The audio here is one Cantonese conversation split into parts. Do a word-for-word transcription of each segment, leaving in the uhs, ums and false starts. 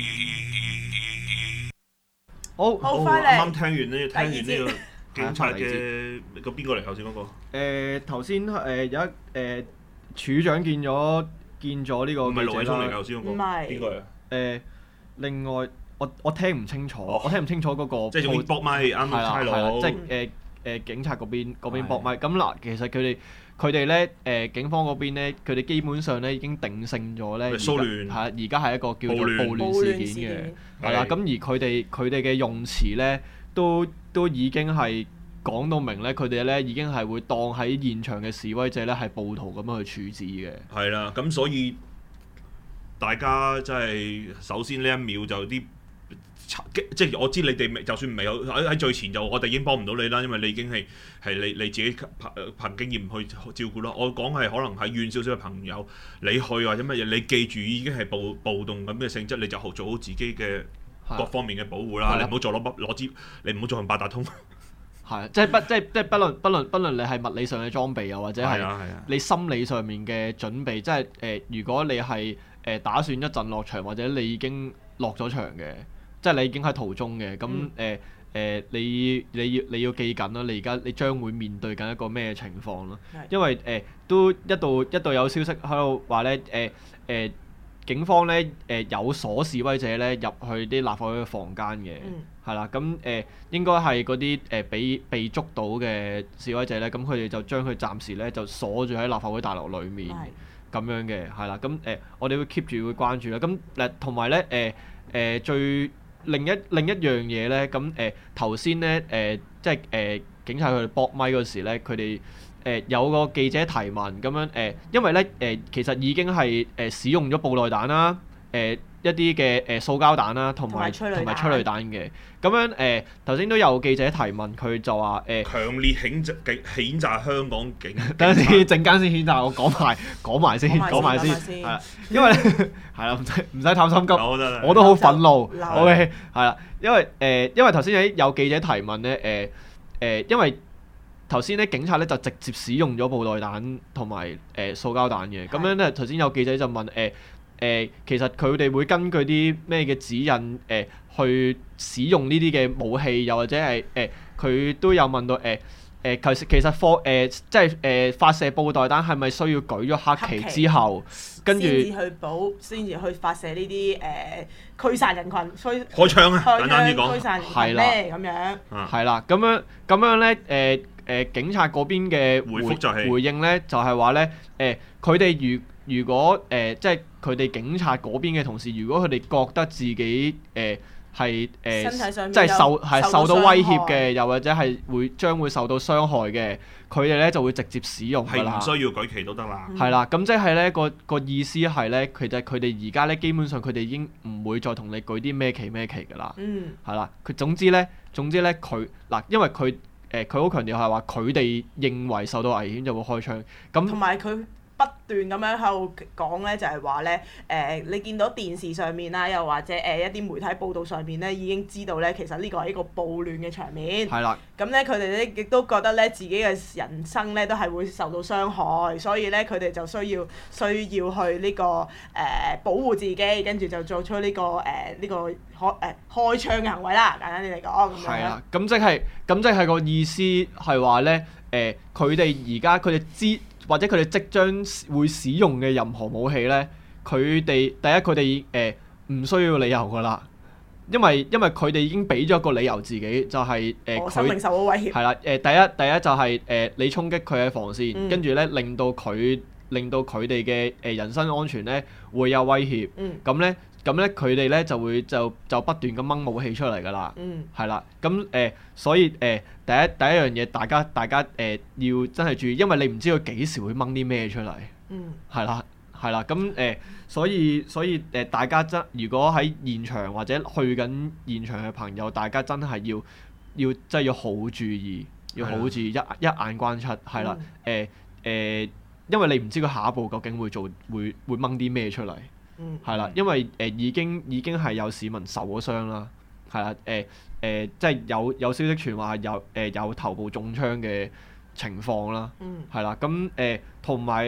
好， 好啱翻嚟啱聽完呢，聽完呢第二個警察嘅個邊個嚟頭先嗰個？ 誒頭先誒有一誒處長見咗見咗呢個唔係盧偉記者啦。 聰嚟㗎頭先嗰個， 唔係邊個嚟？ 誒另外我我聽唔清楚， 哦我聽唔清楚嗰個即係總之搏咪啱係啦差係啦， 佬， 即係誒誒警察嗰邊嗰邊搏咪。咁嗱，其實佢哋佢哋咧誒警方嗰邊咧，佢哋基本上咧已經定性咗咧， 騷亂係啊，而家係一個叫做暴亂暴亂事件嘅，係係啦。咁而佢哋佢哋嘅用詞咧，都都已經係講到明咧，佢哋咧已經係會當喺現場嘅示威者咧係暴徒咁樣去處置嘅。 係啦，咁所以大家真係首先呢一秒就啲。即係我知你哋未，就算唔係有喺喺最前就我哋已經幫唔到你啦，因為你已經係係你你自己憑憑經驗去照顧啦。我講係可能係遠少少嘅朋友，你去或者乜嘢，你記住已經係暴暴動咁嘅性質，你就做好自己嘅各方面嘅保護啦。你唔好再攞筆攞支，你唔好再用八達通。 係，即係不即係即係不論不論不論你係物理上嘅裝備，又或者係係啊係啊你心理上面嘅準備，即係誒、呃，如果你係誒、呃、打算一陣落場，或者你已經落咗場嘅。即係你已經喺途中嘅，咁誒誒，你你要你要記緊啦，你而家你將會面對緊一個咩情況咯？因為誒、呃、都一度一度有消息喺度話咧，誒、呃、誒、呃、警方咧誒、呃、有鎖示威者咧入去啲立法會嘅房間嘅，係啦、嗯，咁誒、呃、應該係嗰啲誒俾被捉到嘅示威者咧，咁佢哋就將佢暫時咧就鎖住喺立法會大樓裡面咁樣嘅，係啦，咁誒、呃、我哋會 keep 住會關注啦，咁誒同埋咧誒誒最另一另一樣嘢咧，咁誒頭先咧誒，即係誒、呃、警察佢哋搏咪嗰時咧，佢哋誒有個記者提問咁樣誒、呃，因為咧誒、呃、其實已經係誒、呃、使用咗布袋彈啦，誒、呃、一啲嘅誒塑膠彈啦，同埋同埋催淚彈嘅，咁樣誒頭先都有記者提問，佢就話誒、呃、 強烈譴責警譴責香港警， 等陣先，陣間先譴責，我講埋講埋先，講埋先，係啦，因為係啦，唔使唔使貪心急，我都好憤怒 ，OK， 係啦，因為誒、呃、因為頭先有記者提問咧，誒、呃、誒因為頭先咧警察咧就直接使用咗布袋彈同埋誒塑膠彈嘅，咁樣咧頭先有記者就問誒。呃誒、呃，其實佢哋會根據啲咩嘅指引誒、呃，去使用呢啲嘅武器，又或者係誒，佢、呃、都有問到誒誒、呃呃，其實其實放誒、呃，即係誒、呃、發射布袋彈係咪需要舉咗黑旗之後，跟住先至去保，先至去發射呢啲誒驅散人群，驅開槍啊！簡單啲講， 驅散人群咩咁樣？ 係啦，咁樣咁樣咧誒誒，警察嗰邊嘅回回覆就係、 回應咧，就係話咧誒，佢哋如如果誒、呃、即係佢哋警察嗰邊嘅同事，如果佢哋覺得自己誒係誒即係受係受到威脅嘅，又或者係會將會受到傷害嘅，佢哋咧就會直接使用㗎啦。 係唔需要舉旗都得啦。 係啦、嗯，咁即係咧個個意思係咧，其實佢哋而家咧基本上佢哋已經唔會再同你舉啲咩旗咩旗㗎啦。嗯。係啦，佢總之咧，總之咧，佢嗱，因為佢誒佢好強調係話佢哋認為受到危險就會開槍。咁同埋佢不斷咁樣喺度講咧，就係話咧，誒你見到電視上面啦，又或者誒、呃、一啲媒體報道上面咧，已經知道咧，其實呢個係一個暴亂嘅場面。 係啦。 咁咧，佢哋咧亦都覺得咧，自己嘅人生咧都係會受到傷害，所以咧佢哋就需要需要去呢、這個誒、呃、保護自己，跟住就做出呢、這個誒呢、呃這個開誒、呃、開槍嘅行為啦。簡單啲嚟講，咁樣。 係啦，咁即係咁即係個意思係話咧，誒佢哋而家佢哋知。或者佢哋即將會使用嘅任何武器咧，佢哋第一佢哋誒唔需要理由噶啦，因為因為佢哋已經俾咗一個理由自己，就係誒佢生命受到威脅。係啦，誒、呃、第一第一就係、是、誒、呃、你衝擊佢嘅防線，跟住咧令到佢令到佢哋嘅誒人身安全咧會有威脅，咁咧咁咧佢哋咧就會就就不斷咁掹武器出嚟噶啦，係啦、嗯，咁誒、呃、所以誒。呃第一第一樣嘢，大家大家誒、呃、要真係注意，因為你唔知佢幾時會掹啲咩出嚟，係啦係啦，咁誒、呃、所以所以誒、呃、大家真如果喺現場或者去緊現場嘅朋友，大家真係要要真係要好注意，要好注意，的一一眼關七，係啦誒誒，因為你唔知佢下一步究竟會做會會掹啲咩出嚟，係啦、嗯，因為誒、呃、已經已經係有市民受咗傷啦，係啦誒。呃誒、呃，即係有有消息傳話有誒、呃、有頭部中槍嘅情況啦，係啦、嗯，咁誒同埋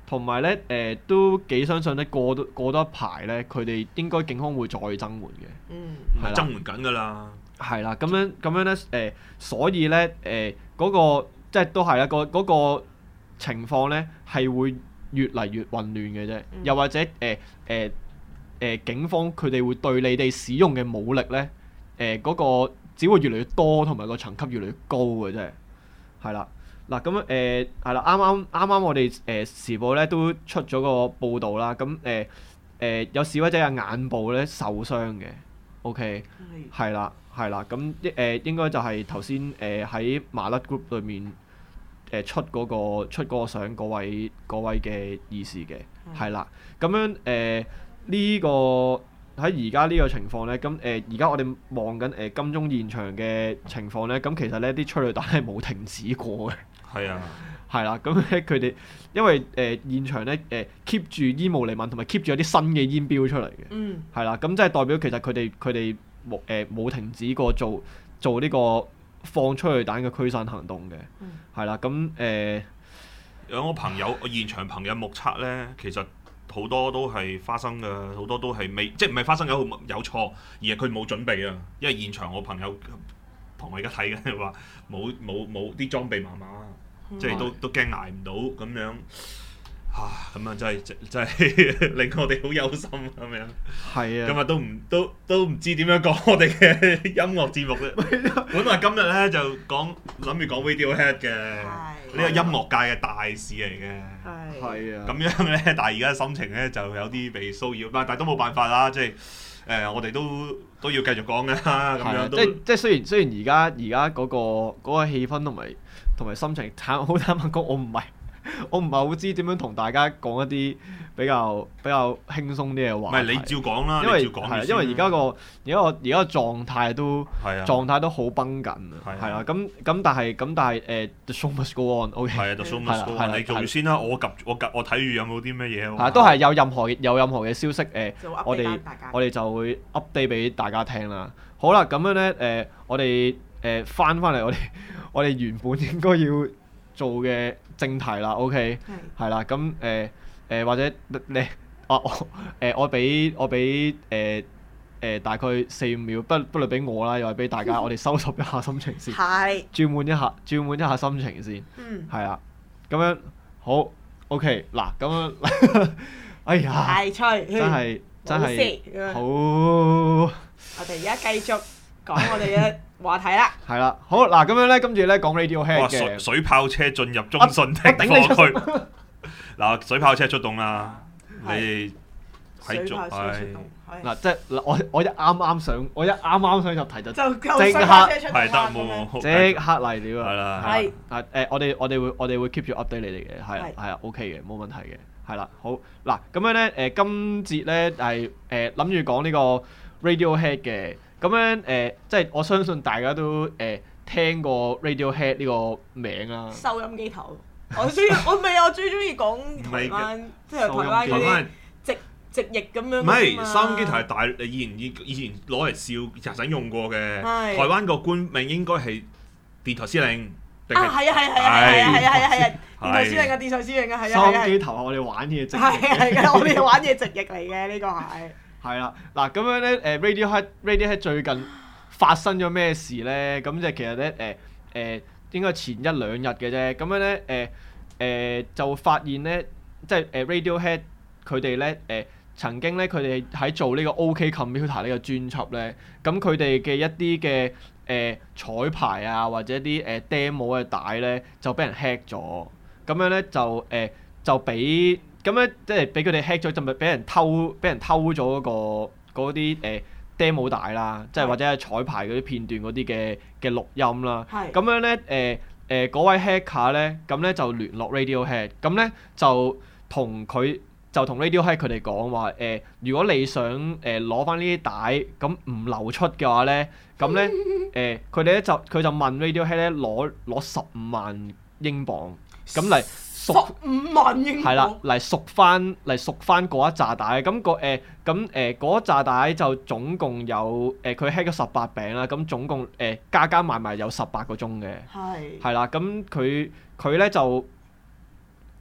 同埋咧誒都幾相信咧過多過多一排咧，佢哋應該警方會再增援嘅。 嗯， 係啦增援緊㗎啦。 係啦，咁樣咁樣咧誒、呃，所以咧誒嗰個即係都係啦，個嗰個情況咧係會越嚟越混亂嘅啫。 嗯又或者誒誒誒警方佢哋會對你哋使用嘅武力咧誒嗰個只會越嚟越多，同埋個層級越嚟越高嘅啫。係啦，嗱咁樣誒係啦，啱啱啱啱我哋誒、呃、時報咧都出咗個報導啦，咁誒誒有示威者嘅眼部咧受傷嘅 ，OK 係係啦係啦，咁誒、呃、應該就係頭先誒喺麻甩 group 裏面誒、呃、出嗰、個出嗰個相嗰位嗰位嘅意思嘅，係啦，咁樣誒呢、個喺而家呢個情況咧，咁誒而家我哋望緊誒金鐘現場嘅情況咧，咁其實咧啲催淚彈係冇停止過嘅。 係啊， 係啦，咁咧佢哋因為誒、呃、現場咧誒 keep 住煙霧彌漫，同埋 keep 住有啲新嘅煙飆出嚟嘅， 嗯係啦，咁即係代表其實佢哋佢哋冇誒冇停止過做做呢個放催淚彈嘅驅散行動嘅， 嗯係啦，咁誒有我朋友，我現場朋友目測咧，其實好多都係花生嘅，好多都係未，即係唔係花生有有錯，而係佢冇準備啊。因為現場我朋友同我而家睇緊話冇冇冇啲裝備麻麻，即係都都驚捱唔到咁樣。啊，咁啊真係真真係令我哋好憂心咁樣。 係啊， 今日都唔都都唔知點樣講我哋嘅音樂節目咧。本來今日咧就講諗住講 Radiohead 嘅呢個音樂界嘅大事嚟嘅。 係係啊， 咁樣咧，但係而家心情咧就有啲被騷擾，但係都冇辦法啦，即係誒、呃、我哋都都要繼續講嘅啦，咁係啊， 樣都即即雖然雖然而家而家嗰個嗰、個氣氛同埋同埋心情坦好坦白講，我唔係我唔係好知點樣同大家講一啲比較比較輕鬆啲嘅唔話題。 係你照講啦， 因為你照講係啊先因為而家個而家個而家個狀態都係啊狀態都好繃緊啊， 係啊係啦，咁咁但係咁但係誒，the show must go on，OK， 係啊，就 show 係啦 must go 係啦 on，你做住先啦，我及我及我睇住有冇啲咩嘢喎。 係啊都係有任何有任何嘅消息誒， 就我 update 哋返大家我哋就會 update 俾大家聽啦。好啦，咁樣咧誒，我哋誒翻翻嚟我哋我哋原本應該要做嘅正題啦，OK， 係係啦，咁誒誒或者你啊我誒我俾我俾誒誒大概四五秒，不不論俾我啦，又係俾大家，我哋收拾一下心情先， 係轉換一下轉換一下心情先， 嗯係啦，咁樣好 OK 嗱，咁樣哎呀， 大吹真係真係係好我哋而家繼續講我哋嘅話題啦。 係啦，好嗱咁樣咧，跟住咧講 Radiohead 哇！水嘅， 水炮車進入中信停我頂你出放區。嗱，水炮車出動啦！你係哋喺水做係炮車出動，係嗱即係嗱我我一啱啱上我一啱啱想入題就就夠即水炮刻車出動啦係得咁樣冇即刻嚟了啊！ 係啦係啊誒，我哋我哋會我哋會 keep 住 update 你哋嘅，係啊係係啊 OK 嘅，冇問題嘅，係啦，好嗱咁樣咧誒，今節咧係誒諗住講呢個 Radiohead 嘅，咁樣誒即係我相信大家都誒聽過 Radiohead 呢個名啦， 收音機頭，我最我未我最中意講台灣，即係台灣嗰台灣係啲直直譯咁樣㗎唔嘛。 係收音機頭係大，以前以以前攞嚟笑，其實用過嘅。 係台灣個官名應該係電台司令定啊， 係係啊，係啊，係啊，係啊，係啊，係啊，係啊， 係電台司令啊，電台司令啊，係啊， 收係啊， 音機頭係我哋玩嘢直係啊，係啊，我哋玩嘢直譯嚟嘅呢個係。 係啦，嗱咁樣咧誒 Radiohead Radiohead 最近發生咗咩事咧？咁即係其實咧誒誒應該前一兩日嘅啫。咁樣咧誒誒就發現咧，即係誒 Radiohead 佢哋咧誒曾經咧佢哋喺做呢個 OK Computer 呢個專輯咧，咁佢哋嘅一啲嘅誒彩排啊或者啲誒 demo 嘅帶咧就俾人 hack 咗，咁樣咧就誒、呃、就俾。咁咧，即係俾佢哋 hack 咗，就咪俾人偷，俾人偷咗嗰、個嗰啲誒 demo 帶啦，即係或者係彩排嗰啲片段嗰啲嘅嘅錄音啦。 係咁樣咧，誒誒嗰位 hacker 咧，咁咧就聯絡 Radiohead，咁咧就同佢就同 Radiohead 佢哋講話誒，如果你想誒攞翻呢啲帶，咁唔流出嘅話咧，咁咧誒佢哋咧就佢就問 Radiohead 咧攞攞十五萬英鎊，咁嚟。 十五萬英係啦，嚟贖翻嚟贖翻嗰一紮帶，咁、個誒咁誒嗰一紮帶就總共有誒佢 hack 咗十八餅啦，咁總共誒、呃、加加埋埋有十八個鐘嘅， 係係啦，咁佢佢咧就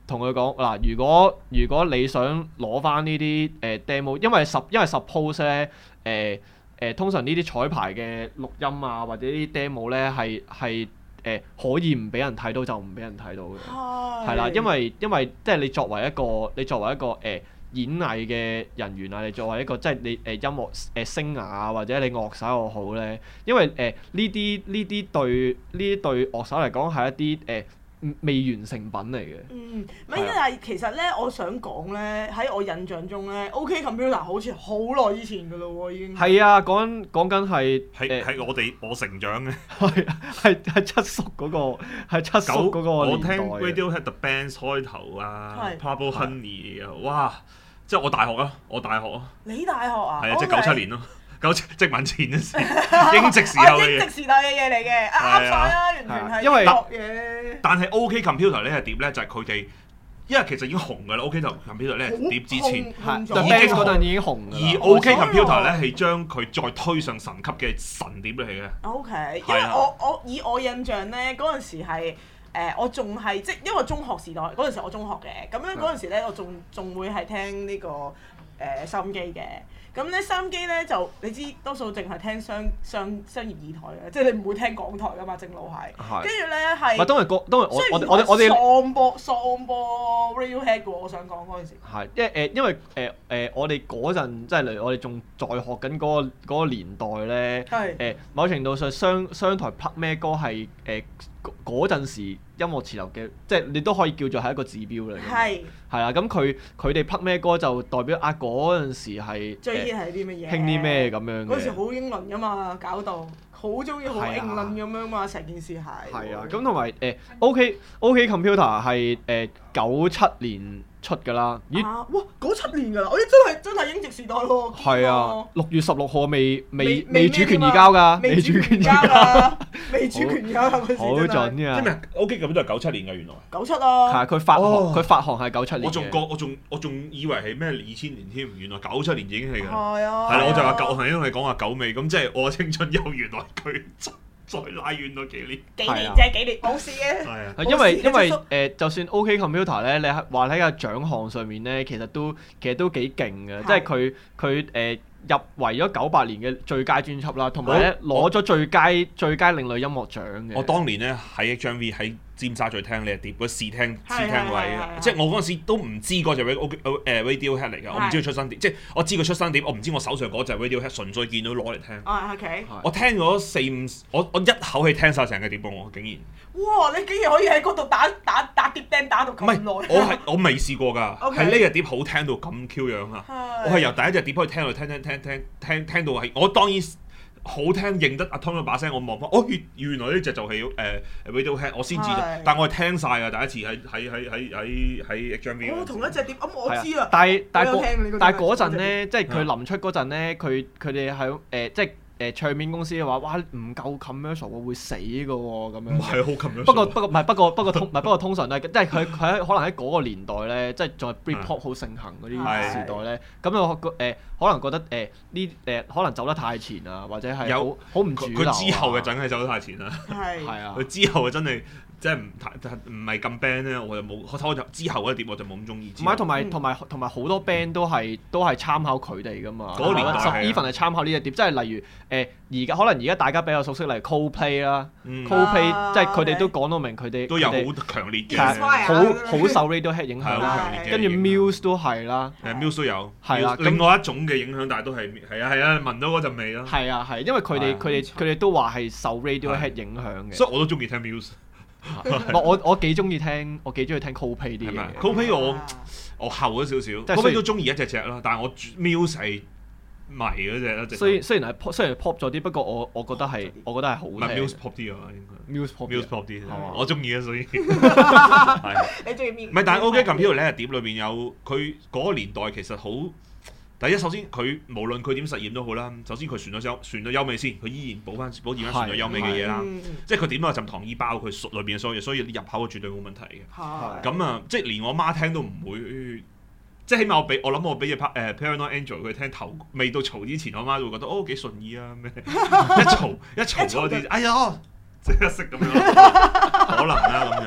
同佢講嗱，如果如果你想攞翻呢啲誒 demo，因為十因為 suppose 咧誒誒通常呢啲彩排嘅錄音啊或者呢啲 demo 咧係係誒可以唔俾人睇到就唔俾人睇到嘅，係啦，因為因為即係你作為一個你作為一個誒。呃演藝嘅人員啊，你作為一個即係你誒音樂誒聲牙啊，或者你樂手又好咧，因為誒呢啲呢啲對呢啲對樂手嚟講係一啲誒、呃、未完成品嚟嘅。 嗯，唔係，但係其實咧，我想講咧，喺我印象中咧，OK Computer 好似好耐以前㗎咯喎，已經。係啊，講緊講緊係係係我哋我成長嘅。 係係係七叔嗰、嗰個係七叔嗰個年代。 我聽 Radiohead The Bands 開頭啊 Purple Honey 啊，哇！即係我大學啊，我大學啊。 你大學啊？ 係啊，即係九七年咯，九七殖民前嘅事，英殖時候嘅嘢。 英殖時代嘅嘢嚟嘅，啱晒啦，完全係因為學嘢。 但係 OK Computer 呢隻碟咧，就係佢哋，因為其實已經紅㗎啦。OK Computer 呢隻碟之前已經嗰陣已經紅㗎。 而 OK Computer 咧係將佢再推上神級嘅神碟嚟嘅。 OK，因為我我以我印象咧，嗰陣時係。誒、呃、我仲係即因為中學時代嗰陣時我中學嘅，咁樣嗰陣時咧我仲仲會係聽呢、這個誒、呃、收音機嘅，咁咧收音機咧就你知多數淨係聽商商商業二台嘅，即係你唔會聽港台㗎嘛，正路係。跟住咧係。唔係， 當然個當然我我我我哋。 喪播喪播 Radiohead 嘅喎，我想講嗰陣時。係， 因為誒因為誒誒、呃呃、我哋嗰陣即係例如我哋仲在學緊嗰、那個嗰、那個年代咧，誒、呃、某程度上商商台拍咩歌係誒。嗰陣時音樂潮流嘅，即係你都可以叫做係一個指標嚟嘅。係。係啊，咁佢佢哋拍咩歌就代表啊嗰陣時係。最 hit 係啲乜嘢？興啲咩咁樣嘅？嗰時好英倫㗎嘛，搞到好中意好英倫咁樣嘛，成件事係。係啊，咁同埋誒 OK OK Computer 係誒九七年出㗎啦。咦？哇！ 九七年㗎啦，我啲真係真係英殖時代喎。 係啊，六月十六號未未未主權移交㗎，未主權移交㗎，未主權移交嗰時真係。 好準㗎！ 即係咩 OK Computer 係九七年㗎原來。 九七啊！ 係啊，佢發行佢發行係九七年。 我仲覺我仲我仲以為係咩二千年添，原來九七年已經係㗎。 係啊。 係啦，我就話九，係因為講話九尾，咁即係我青春又原來佢再拉遠咗幾年。 幾年啫？幾年冇事嘅。 係啊。 因為因為誒，就算 OK Computer 咧，你係話喺個獎項上面咧，其實都其實都幾勁嘅，即係佢佢誒。入圍咗九八年嘅最佳專輯啦，同埋咧攞咗最佳最佳另類音樂獎嘅。 我當年咧喺 H M V 喺尖沙咀聽呢隻碟，嗰試聽試聽位，即係我嗰陣時都唔知嗰隻 Radiohead 嚟㗎，我唔知佢出新碟，即係我知佢出新碟，我唔知我手上嗰隻 Radiohead 純粹見到攞嚟聽。 啊 OK。 我聽咗四五，我我一口氣聽晒成個碟喎，我竟然。 哇！你竟然可以喺嗰度打打打碟釘打到咁耐。 唔係，我係我未試過㗎，係呢隻碟好聽到咁 Q 樣啊！我係由第一隻碟可以聽到聽聽聽聽聽聽到係，我當然好聽認得阿 Tom 嗰把聲，我望翻，哦原原來呢隻就係誒 Radiohead，我先知，但我係聽晒㗎，第一次喺喺喺喺喺喺 H M V。 哦，同一隻碟，咁我知啦。 但係但係但係嗰陣咧，即係佢臨出嗰陣咧，佢佢哋係誒即係。誒唱片公司嘅話，哇唔夠 commercial 喎，會死㗎喎咁樣。 唔係好 commercial。 不過不過唔係不過不過通唔係不過通常咧，即係佢佢喺可能喺嗰個年代咧，即係仲係 Britpop 好盛行嗰啲時代咧，咁我誒可能覺得誒呢誒可能走得太前啊，或者係好好唔主流。 佢之後嘅真係走得太前啦。 係。 係啊。 佢之後嘅真係。即係唔太唔係咁 band 咧，我就冇我睇之後嗰碟我就冇咁中意。 唔係，同埋同埋同埋好多 band 都係都係參考佢哋噶嘛。 嗰年代係。 even 係參考呢隻碟，即係例如誒而家可能而家大家比較熟悉，例如 Coldplay 啦，Coldplay 即係佢哋都講到明佢哋都有好強烈嘅， 好好受 Radiohead 影響啦。跟住 Muse 都係啦。 誒 Muse 都有。 係啦。 另外一種嘅影響，但係都係係啊係啊，聞到嗰陣味咯。 係啊係，因為佢哋佢哋佢哋都話係受 Radiohead 影響嘅。 所以我都中意聽 Muse。 我我我幾中意聽，我幾中意聽 Coldplay 啲嘢。 Coldplay 我我後咗少少，Coldplay 都中意一隻隻啦，但係我 Muse 係迷嗰隻啦。 雖雖然係雖然 pop 咗啲，不過我我覺得係我覺得係好聽。 唔係 Muse pop 啲啊，應該。Muse pop Muse pop 啲，我中意啊，所以。 係。你中意邊？ 唔係，但係 OK Computer 呢碟裏邊有佢嗰個年代其實好。第一，首先佢無論佢點實驗都好啦，首先佢傳咗優傳咗優美先，佢依然保翻保持翻傳咗優美嘅嘢啦。即係佢點都有浸糖衣包佢熟裏邊嘅所有嘢，所以入口絕對冇問題嘅。咁啊，即係連我媽聽都唔會，即係起碼我俾我諗我俾隻誒 Paranoid Angel 佢聽頭未到嘈之前，我媽都會覺得哦幾順意啊咩？一嘈一嘈嗰啲，哎呀，即刻識咁樣，可能啦咁樣。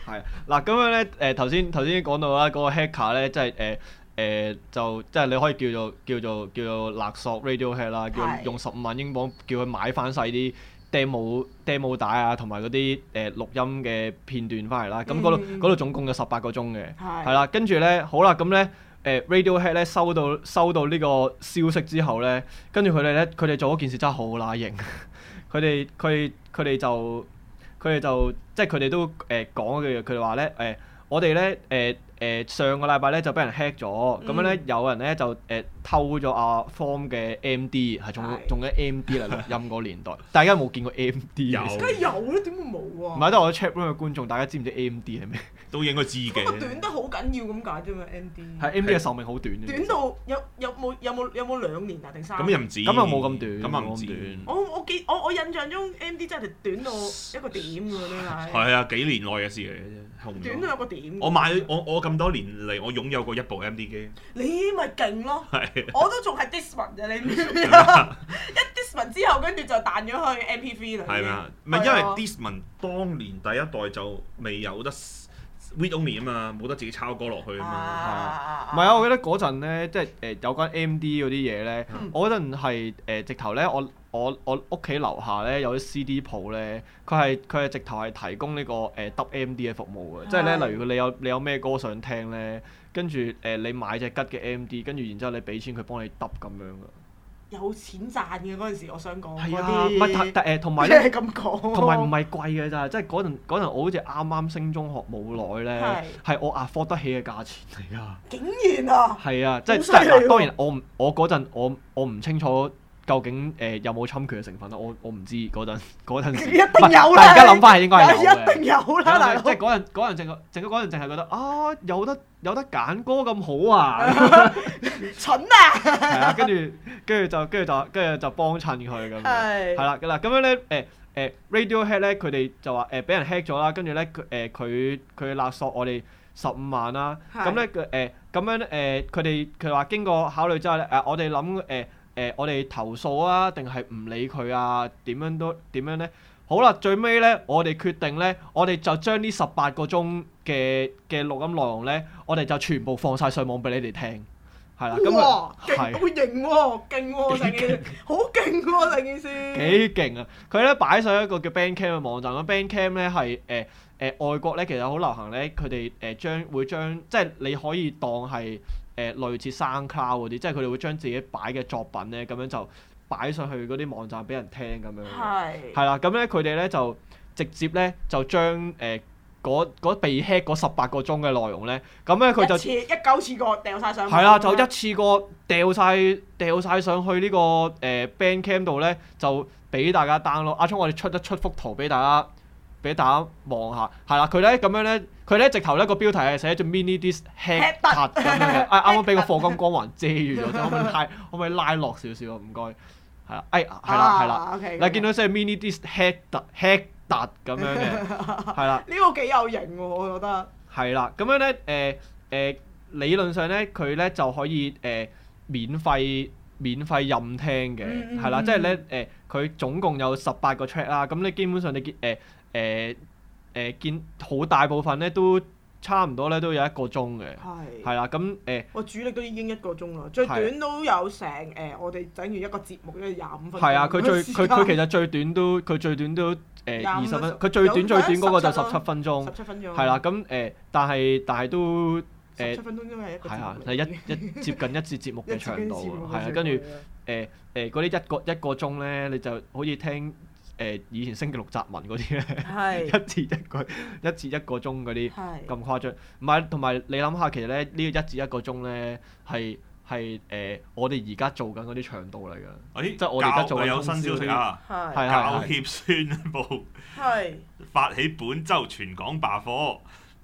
係嗱咁樣咧，誒頭先頭先講到啦，嗰、那個 hacker 咧，即係誒誒就即係你可以叫做叫做叫做勒索 Radiohead 啦，叫係用十五萬英鎊叫佢買翻晒啲 demo demo 帶啊，同埋嗰啲誒錄音嘅片段翻嚟啦。咁嗰度嗯嗰度總共有十八個鐘嘅， 係係啦。跟住咧，好啦，咁咧誒 Radiohead 咧收到收到呢個消息之後咧，跟住佢哋咧，佢哋做嗰件事真係好乸型。佢哋佢佢哋就佢哋就即係佢哋都誒講嘅，佢哋話咧誒，我哋咧誒誒上個禮拜咧就俾人 hack 咗，咁樣咧有人咧就誒、呃、偷咗阿 Form 嘅 M D， 係仲係仲緊 M D 嚟錄音嗰年代，大家有冇見過 M D？ 有梗係有啦，點會冇啊？ 唔係，都係我 chat room 嘅觀眾，大家知唔知 M D 係咩？ 都應該知不過嘅。 短得好緊要咁解啫嘛，M D。 係 M D 嘅壽命好短嘅。 短到有有冇有冇有冇兩年啊定三年？ 咁又唔止。 咁又冇咁短咁又唔止。 冇咁短我我記我我印象中 M D 真係短到一個點㗎喎，真係。 係啊，幾年內嘅事嚟嘅啫，紅短到咗。 有個點。 我買我我咁多年嚟，我擁有過一部 M D 機。 你咪勁咯！ 係。 我都仲係 Discman 啫，你唔知啊？一 Discman 之後，跟住就彈咗去 M P three 啦。 係咪啊？唔係係因為啊 Discman 當年第一代就未有得 read only 啊嘛，冇得自己抄歌落去啊嘛。 啊唔係啊！我記得嗰陣咧，即係誒有關 M D 嗰啲嘢咧， 嗯我嗰陣係誒直頭咧，我我我屋企樓下咧有啲 C D 鋪咧，佢係佢係直頭係提供呢個誒揼 M D 嘅服務嘅，即係咧係例如你有你有咩歌想聽咧，跟住誒你買隻吉嘅 M D，跟住然之後你俾錢佢幫你揼咁樣㗎。 有錢賺嘅嗰陣時，我想講係嗰啊，唔係但啲。 但誒同埋即係咧， 咁講。 同埋唔係貴嘅咋，即係嗰陣嗰陣我好似啱啱升中學冇耐咧，係我 afford 得起嘅價錢嚟㗎。 竟然啊！ 係啊，即係好即係犀利喎嗱，當然我唔我嗰陣我我唔清楚究竟誒、呃、有冇侵權嘅成分啦，我我唔知嗰陣嗰陣時。 一定有唔係啦！ 但係而家諗翻係應該係有一嘅。 定有啦，大佬。 即係嗰陣嗰陣淨係淨係嗰陣淨係覺得啊有得有得揀歌咁好啊， 蠢啊！ 係啊，跟住跟住就跟住就跟住就幫襯佢咁樣， 係係啦嗱咁樣咧誒誒 Radiohead 咧佢哋就話誒俾人 hack 咗啦，跟住咧佢誒佢佢勒索我哋十五萬啦， 係咁咧佢誒咁樣誒佢哋佢話經過考慮之後咧誒我哋諗誒誒我哋投訴啊定係唔理佢啊點樣都點樣咧？好啦，最尾咧，我哋決定咧，我哋就將呢十八個鐘嘅嘅錄音內容咧，我哋就全部放晒上網俾你哋聽，係啦，咁哇啊， 勁好係型喎，勁喎成件事，好勁喎成件事。 幾勁啊！佢咧擺上一個叫 Bandcamp 嘅網站，咁 Bandcamp 咧係誒誒外國咧其實好流行咧，佢哋誒將會將即係你可以當係誒、呃、類似 SoundCloud 嗰啲，即係佢哋會將自己擺嘅作品咧咁樣就擺上去嗰啲網站俾人聽咁樣。 係。 係啦，咁咧佢哋咧就直接咧就將誒嗰嗰被 hack 嗰十八個鐘嘅內容咧，咁咧佢就一次一九次過掉晒上網。 係啦，就一次過掉晒掉曬上去呢個誒 Bandcamp 度咧，就俾大家 download。阿聰，我哋出一出幅圖俾大家，俾大家望下。係啦，佢咧咁樣咧，佢咧直頭咧個標題係寫住 mini disc hack 咁樣嘅。啊，啱啱俾個課金光環遮住咗，可唔可以拉？可唔可以拉落少少啊？唔該。係啦，誒係啦係啦。 啊，OK。 嗱，見到寫 mini disc hack 突 hack 突咁樣嘅，係啦。 呢個幾有型喎，我覺得。 係啦，咁樣咧誒誒理論上咧，佢咧就可以誒、呃、免費免費任聽嘅， 嗯嗯係啦， 嗯即係咧誒佢總共有十八個 track 啦，咁你基本上你見誒誒誒見好大部分咧都差唔多咧都有一個鐘嘅， 係。 係啦，咁誒我主力都已經一個鐘啦，最短都有成誒，我哋整完一個節目，因為廿五分鐘。 係啊，佢最時間佢佢其實最短都佢最短都誒二十分， 廿五佢最短有最短嗰個就有十七分鐘十，七分鐘。 係啦，咁誒但係但係都誒十七分鐘都係一個節係啊目，嚟係嘅一一接近一節節目嘅長度啊，係啊，跟住。 誒誒誒嗰啲一個一個鐘咧，你就好似聽誒、呃、以前星期六雜文嗰啲咧，一係節一個一節一個鐘嗰啲係咁誇張。唔係，同埋你諗下，其實咧呢、呢個一節一個鐘咧係係誒我哋而家做緊嗰啲長度嚟㗎。 誒， 即係我哋而家做緊教有新消息啊！ 係係教協宣布係發起本週全港罷課。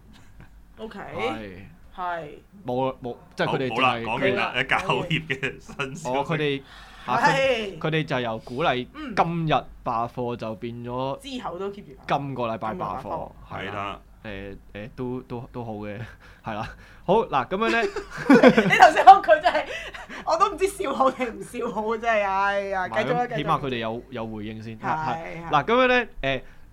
OK 係係冇冇，即係佢哋好啦， 淨係講完啦，教協嘅新消息。 哦，佢哋啊佢係佢哋就由鼓勵嗯今日罷課就變咗之後都 keep 住。 今個禮拜罷今日罷課課， 係啦。 誒誒都都都好嘅，係啦。好嗱，咁樣咧。 你頭先講佢真係，我都唔知笑好定唔笑好，真係，哎呀，繼續啦，繼續。 起碼佢哋有有回應先。係係係嗱咁樣咧，誒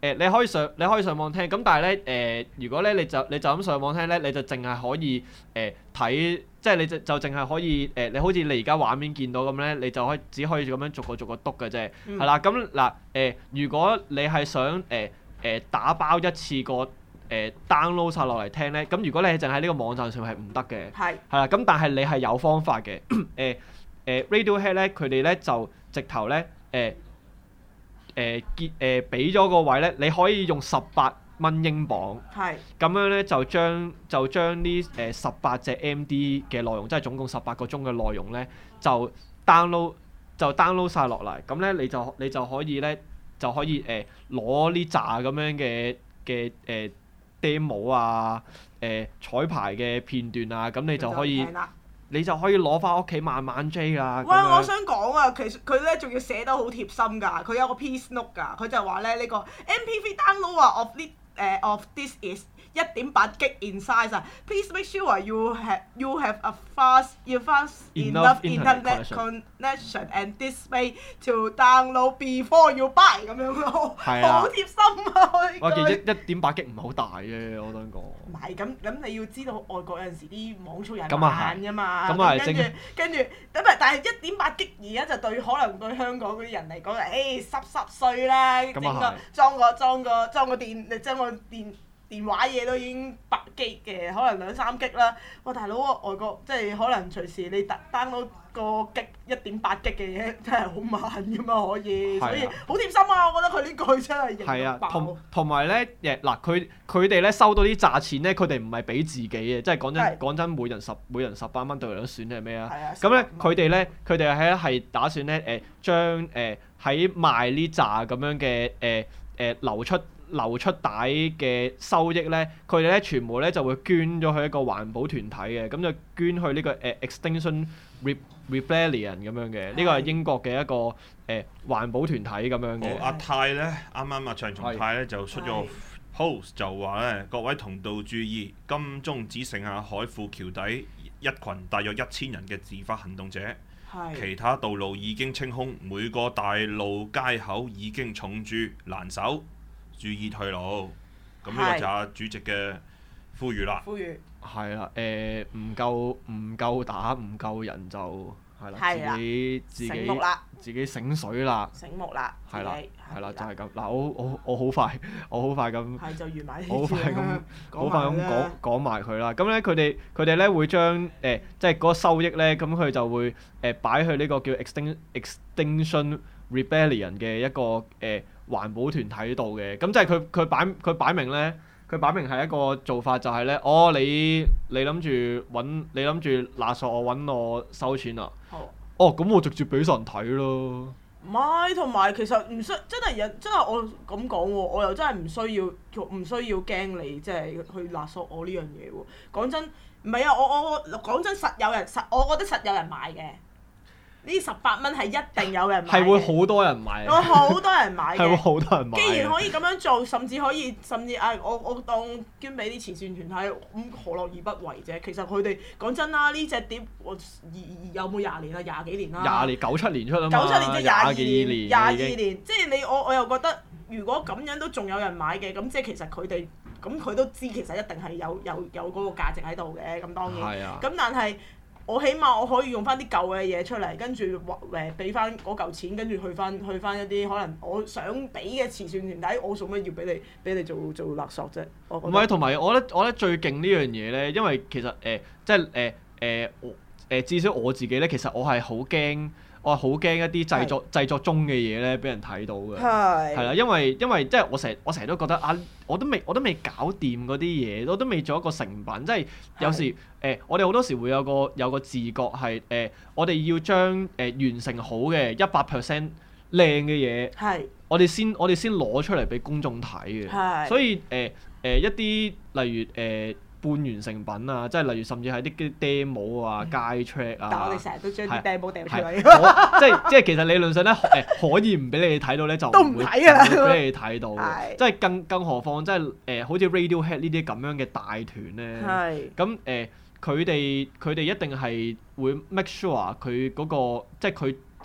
誒你可以上你可以上網聽，咁但係咧誒，如果咧你就你就咁上網聽咧，你就淨係可以誒睇、呃，即係你就就淨係可以誒、呃，你好似你而家畫面見到咁咧，你就可以只可以咁樣逐個逐個篤嘅啫，係啦、嗯。咁嗱誒，如果你係想誒誒、呃呃、打包一次過誒、呃、download 晒落嚟聽咧，咁如果你係淨喺呢個網站上係唔得嘅，係係啦。咁但係你係有方法嘅，誒誒 Radiohead 咧，佢哋咧就直頭咧誒。誒結誒俾咗個位咧，你可以用十八蚊英鎊，咁樣咧就將就將呢誒十八隻 M D 嘅內容，即係總共十八個鐘嘅內容咧，就 download 就 download 曬落嚟，咁咧你就你就可以咧就可以誒攞呢扎咁樣嘅嘅誒 demo 啊，誒、呃、彩排嘅片段啊，咁你就可以。你就可以攞翻屋企慢慢 J 啦。 喂，我想講啊，其實佢咧仲要寫得好貼心㗎，佢有個 piece note 㗎，佢就話咧呢個 M P three download 啊 of 呢誒 of this is 一點八 G in size 啊 ，please make sure you have you have a fast you fast enough internet connection and display to download before you buy 咁樣咯，好貼心啊！ 我記一一點八 G 唔係好大啫，我想講。 唔係咁咁，你要知道外國有陣時啲網速人慢㗎嘛， 咁啊跟住跟住咁啊，但係一點八 G 而家就對可能對香港嗰啲人嚟講，誒濕濕碎啦，整個裝個裝個裝個電，你將個電。電話嘢都已經百 G 嘅，可能兩三 G 啦。哇，大佬啊，外國即係可能隨時你 download 個 G 一點八 G 嘅嘢，真係好慢㗎嘛，可以。所以好貼心啊！我覺得佢呢句真係型到爆。 同同埋咧，誒嗱，佢佢哋咧收到啲詐錢咧，佢哋唔係俾自己嘅，即係講真講真，每人十每人十八蚊對佢嚟講算係咩啊？咁咧，佢哋咧，佢哋係係打算咧誒將誒喺賣呢扎咁樣嘅誒誒流出。流出帶嘅收益咧，佢哋咧全部咧就會捐咗去一個環保團體嘅，咁就捐去呢個誒 Extinction Rebellion 咁樣嘅，呢個係英國嘅一個誒、呃、環保團體咁樣嘅。 阿泰咧，啱啱阿長松泰咧就出咗個 post 就話咧，各位同道注意，金鐘只剩下海富橋底一群大約一千人嘅自發行動者，其他道路已經清空，每個大路街口已經重駐攔守。注意退路，咁呢個就係主席嘅呼籲啦。 呼籲係啦，誒唔夠唔夠打唔夠人就係啦，自己自己醒目啦，自己醒水啦， 醒目啦， 係啦係啦，就係咁嗱，我我我好快，我好快咁， 係就完埋呢好快咁，好快咁講講埋佢啦。咁咧佢哋佢哋咧會將誒即係嗰個收益咧，咁佢就會誒擺去呢個叫 Extinction Rebellion 嘅一個誒環保團體度嘅，咁即係佢佢擺佢擺明咧，佢擺明係一個做法就係咧，哦你你諗住揾你諗住勒索我揾我收錢啊？好哦，咁我直接俾人睇咯。 唔係，同埋其實唔需真係人真係我咁講喎，我又真係唔需要唔需要驚你即係去勒索我呢樣嘢喎。講真，唔係啊，我我我講真實有人實，我覺得實有人買嘅。呢十八蚊係一定有人買嘅， 係會好多人買， 有好多人買嘅， 係會好多人買。 既然可以咁樣做，甚至可以，甚至啊，我我當捐俾啲慈善團體，咁何樂而不為啫？其實佢哋講真啦，呢隻碟我有冇廿年啊？廿幾年啦。 廿年九七年出啊嘛。 九七年即係廿二年，廿二年， 年，即係你我我又覺得，如果咁樣都仲有人買嘅，咁即係其實佢哋，咁佢都知其實一定係有有有嗰個價值喺度嘅，咁當然。係啊。咁但係。我起碼我可以用翻啲舊嘅嘢出嚟，跟住誒俾翻嗰嚿錢，跟住去翻去翻一啲可能我想俾嘅慈善團體，我做乜要俾你俾你做做勒索啫？唔係，同埋我覺得我覺得最勁呢樣嘢咧，因為其實誒、呃、即係誒誒誒至少我自己咧，其實我係好驚。我係好驚一啲製作製作中嘅嘢咧，俾人睇到嘅，係啦，因為因為即係我成日我成日都覺得啊，我都未我都未搞掂嗰啲嘢，我都未做一個成品，即係有時誒、呃，我哋好多時會有個有個自覺係誒、呃，我哋要將誒、呃、完成好嘅一百 percent 靚嘅嘢，我哋先我哋先攞出嚟俾公眾睇嘅，所以誒誒、呃呃、一啲例如誒。呃半完成品啊，即係例如甚至係啲 demo 啊、街 track 啊。 但我哋成日都將啲 demo 掉出嚟。 即係即係其實理論上咧，誒可以唔俾你哋睇到咧，就唔會俾你哋睇到。即係更更何況即係誒，好似 Radiohead 呢啲咁樣嘅大團咧。咁誒，佢哋佢哋一定係會 make sure 佢嗰個即係佢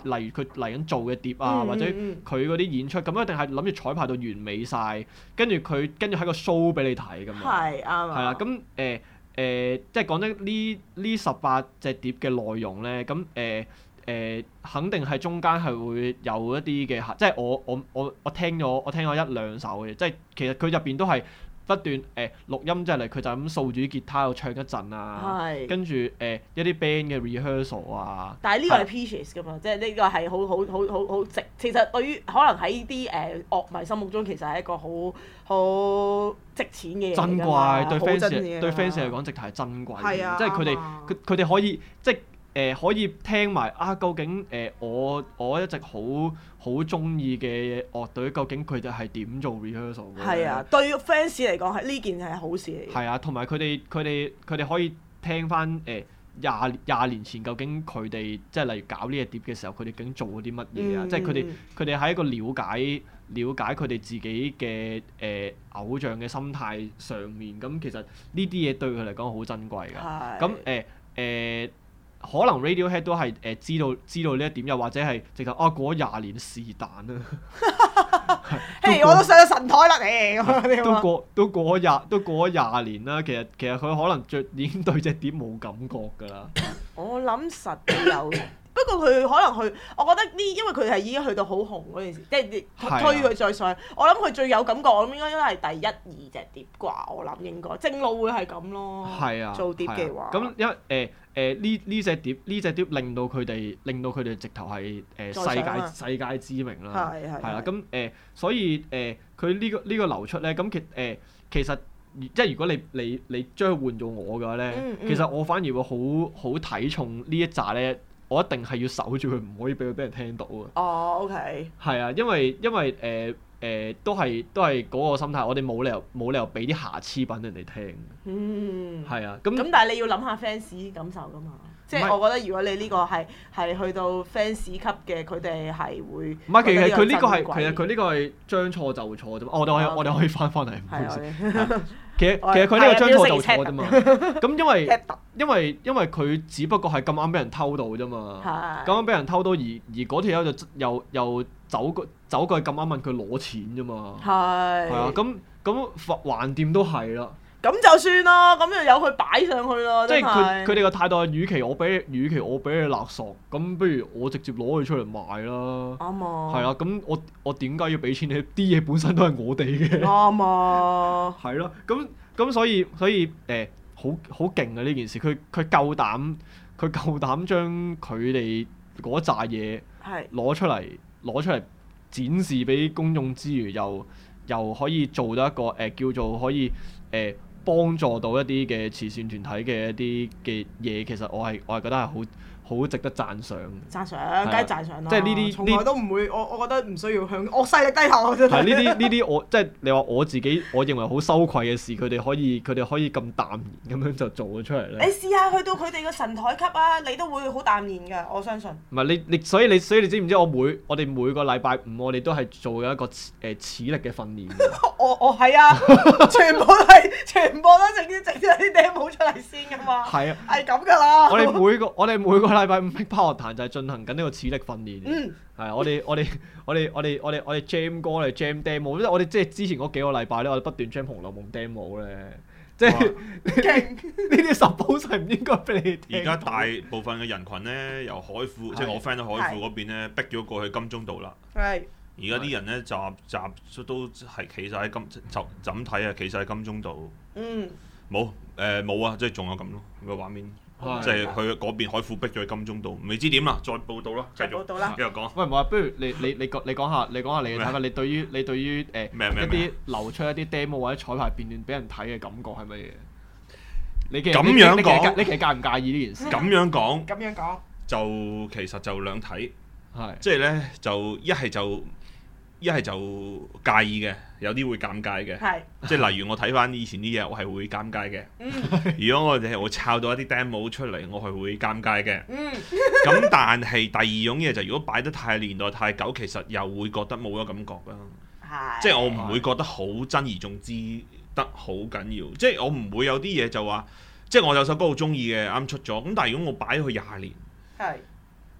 例如佢嚟緊做嘅碟啊， 嗯、 或者佢嗰啲演出，咁一定係諗住彩排到完美晒，跟住佢跟住喺個 show 俾你睇咁樣。 係啱啊。 係啦，咁誒誒，即係講真呢呢十八隻碟嘅內容咧，咁誒誒肯定係中間係會有一啲嘅，即係我我我我聽咗我聽咗一兩首嘅，即係其實佢入邊都係。不斷誒、呃、錄音，即係嚟佢就咁掃住啲吉他度唱一陣啊，跟住誒一啲 band 嘅 rehearsal 啊。 但係呢個係 Peaches 㗎嘛，即係呢個係好好好好好值。其實對於可能喺啲誒樂迷心目中，其實係一個好好值錢嘅嘢。珍貴對 fans 對 fans 嚟講，直頭係珍貴嘅， 啊、 即係佢哋佢佢哋可以即係。誒、呃、可以聽埋啊！究竟誒、呃、我我一直好好中意嘅樂隊，究竟佢哋係點做 rehearsal 嘅？ 係啊，對 fans 嚟講係呢件係好事嚟嘅。 係啊，同埋佢哋佢哋佢哋可以聽翻誒廿廿年前究竟佢哋即係例如搞呢隻碟嘅時候，佢哋究竟做咗啲乜嘢啊？嗯、即係佢哋佢哋喺一個了解了解佢哋自己嘅誒、呃、偶像嘅心態上面，咁其實呢啲嘢對佢嚟講好珍貴㗎。咁誒誒。可能 Radiohead 都係誒、呃、知道知道呢一點，又或者係直頭啊過咗廿年是但啦。 嘿，我都上咗神台啦，你都過都過咗廿都過咗廿年啦。其實其實佢可能最已經對隻碟冇感覺㗎啦。 我諗實有。不過佢可能去，我覺得呢，因為佢係已經去到好紅嗰陣時，即係推佢再上。我諗佢最有感覺，我諗應該都係第一二隻碟啩。我諗應該正路會係咁咯。係啊，做碟嘅話。咁、啊、因為誒誒呢呢隻碟呢隻碟令到佢哋令到佢哋直頭係誒世界世界知名啦。係係。係啦，咁誒、呃、所以誒佢呢個呢、呢個流出咧，咁其誒、呃、其實即係如果你你你將佢換做我嘅話咧，嗯嗯、其實我反而會好好睇重呢一紮咧。我一定係要守住佢，唔可以俾佢俾人聽到啊！ 哦、oh，OK。 係啊，因為因為誒誒、呃呃、都係都係嗰個心態，我哋冇理由冇理由俾啲瑕疵品人哋聽。嗯。係啊，咁咁但係你要諗下 fans 感受㗎嘛？即係我覺得如果你呢個係係去到 fans 級嘅，佢哋係會。唔係， 其實佢呢個係其實佢呢個係將錯就錯啫嘛。我哋可以我哋可以翻返嚟，唔好意思。其實其實佢呢個將錯就錯啫嘛。咁因為因為因為佢只不過係咁啱俾人偷到啫嘛。咁啱俾人偷到，而而嗰條友就又又走過走過去咁啱問佢攞錢啫嘛。係。係啊，咁咁橫掂都係啦。 咁就算啦，咁就由佢擺上去啦。 即係佢佢哋個態度係，與其我俾，與其我俾你勒索，咁不如我直接攞佢出嚟賣啦。啱啊。係啊，咁我我點解要俾錢你？啲嘢本身都係我哋嘅。啱啊。係咯，咁咁所以所以誒，好好勁啊！呢件事，佢佢夠膽，佢夠膽將佢哋嗰扎嘢攞出嚟，攞出嚟展示俾公眾之餘，又又可以做到一個誒、呃、叫做可以誒。呃幫助到一啲嘅慈善團體嘅一啲嘅嘢，其實我係我係覺得係好好值得讚賞。讚賞，梗係讚賞啦！即係呢啲，從來都唔會，我我覺得唔需要向惡勢力低頭。真係。係呢啲呢啲，我即係你話我自己，我認為好羞愧嘅事，佢哋可以佢哋可以咁淡然咁樣就做咗出嚟咧。你試下去到佢哋嘅神台級啊，你都會好淡然㗎，我相信。唔係你你，所以你所以你知唔知我每我哋每個禮拜五我哋都係做一個誒齒力嘅訓練。我我係啊，全部都係全部都整啲整咗啲 demo 出嚟先㗎嘛。係啊，係咁㗎啦。我哋每個我哋每個禮拜五 Big Power 樂壇就係進行緊呢個齒力訓練。嗯。係啊，我哋我哋我哋我哋我哋我哋 jam 歌嚟 jam demo，即係我哋即係之前嗰幾個禮拜咧，我哋不斷 jam《紅樓夢》demo 咧，即係呢啲 suppose 係唔應該俾你聽。而家大部分嘅人群咧，由海富即係我 friend 喺海富嗰邊咧，逼咗過去金鐘道啦。係。而家啲人咧集集都係企晒喺金就就咁睇啊，企晒喺金鐘道。嗯。冇誒冇啊，即係仲有咁咯個畫面。即係去嗰邊海富逼咗去金鐘道，未知點啦，再報道啦，繼續報道啦，繼續講。喂，唔係，不如你你你講你講下，你講下你嘅睇法。你對於你對於誒一啲流出一啲 demo 或者彩排片段俾人睇嘅感覺係乜嘢？你嘅咁樣講，你其實介唔介意呢件事？咁樣講，咁樣講就其實就兩睇，係即係咧就一係就一係就介意嘅，有啲會尷尬嘅，係即係例如我睇翻以前啲嘢，我係會尷尬嘅。嗯、如果我哋係我抄到一啲 demo 出嚟，我係會尷尬嘅。咁、嗯、但係第二種嘢就係如果擺得太年代太久，其實又會覺得冇咗感覺啦。係即係我唔會覺得好珍而重之得好緊要。即係我唔會有啲嘢就話，即係我有首歌好中意嘅啱出咗，咁但係如果我擺咗佢廿年，係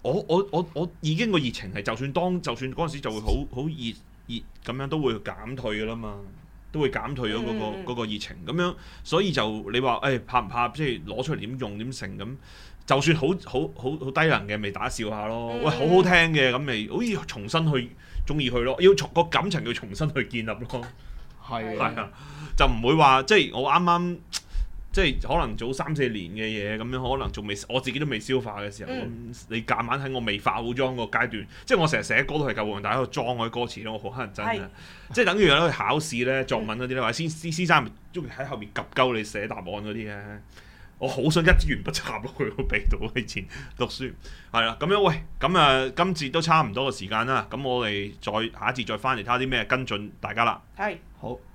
我我我我已經個熱情係，就算當就算嗰陣時就會好好熱熱咁樣都會減退㗎啦嘛，都會減退咗嗰、嗰個嗯嗰、個熱情咁樣，所以就你話誒、哎、怕唔怕即係攞出嚟點用點成咁？就算好好好好低能嘅，咪打笑下咯。 嗯喂，好好聽嘅咁咪好似重新去中意佢咯，要重個感情要重新去建立咯。 係係啊，就唔會話即係我啱啱即係可能早三四年嘅嘢咁樣，可能仲未我自己都未消化嘅時候，咁、 嗯、 你夾硬喺我未化好妝個階段，即係我成日寫歌都係夠用，但係喺度裝嗰啲歌詞咧，我好乞人憎嘅。即係等於喺度考試咧、作文嗰啲咧，或者先先先生中意喺後面及鳩你寫答案嗰啲嘅。我好想一支鉛筆插落去個鼻度，以前讀書係啦，咁樣喂，咁啊今節都差唔多嘅時間啦，咁我哋再下一節再翻嚟睇下啲咩跟進大家啦。 係好。